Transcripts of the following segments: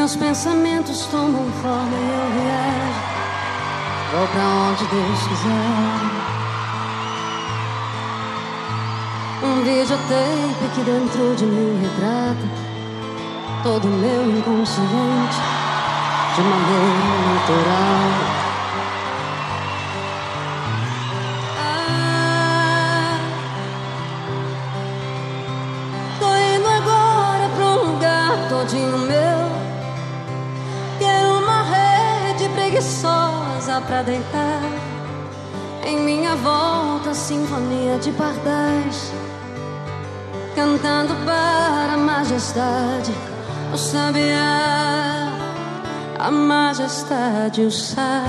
Meus pensamentos tomam forma e eu viajo. Vou pra onde Deus quiser. Um videotape que dentro de mim retrata todo meu inconsciente de maneira natural. Tô indo agora pra um lugar todinho meu. Quero uma rede preguiçosa pra deitar. Em minha volta, sinfonia de pardais, cantando para a majestade, o sabiá, a majestade, o sabiá.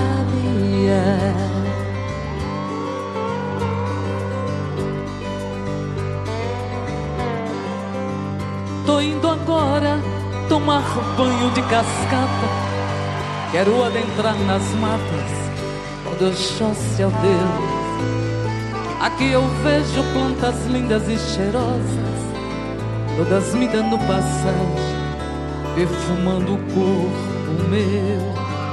Tô indo agora tomar banho de cascata. Quero adentrar nas matas onde Oxóssi é o Deus. Aqui eu vejo plantas lindas e cheirosas, todas me dando passagem, perfumando o corpo meu.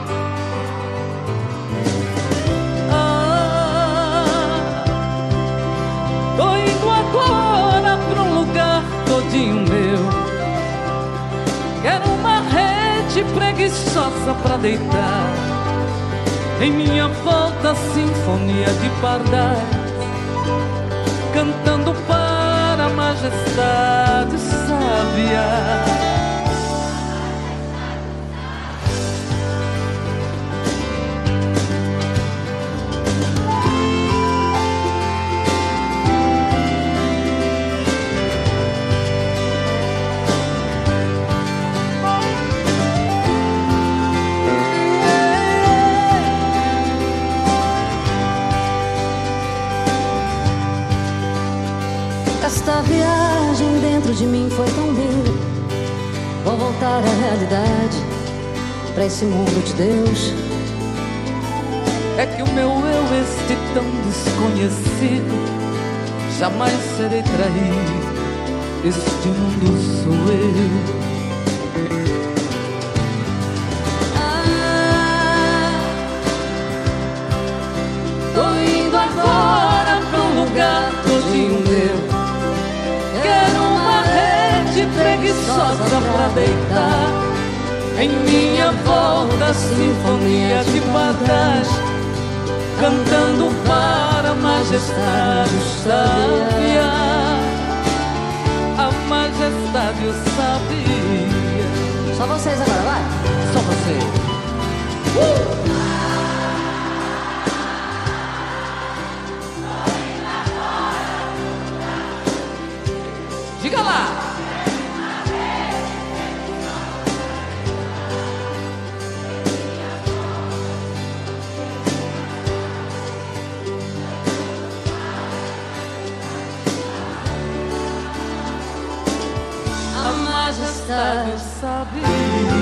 Tô indo agora pra um lugar todinho meu. Quero uma rede preguiçosa pra deitar. Em minha volta, sinfonia de pardais, cantando para a majestade sábia. Esta viagem dentro de mim foi tão linda. Vou voltar à realidade, pra esse mundo de Deus. É que o meu eu, este tão desconhecido, jamais serei traído. Este mundo sou eu. Tô indo agora pra um lugar todinho meu. Quero uma rede preguiçosa pra deitar. Em minha volta, sinfonia de pardais, cantando para a majestade o sabiá. A majestade o sabiá. Só vocês agora, vai! Só você. Diga lá! A majestade Sabe?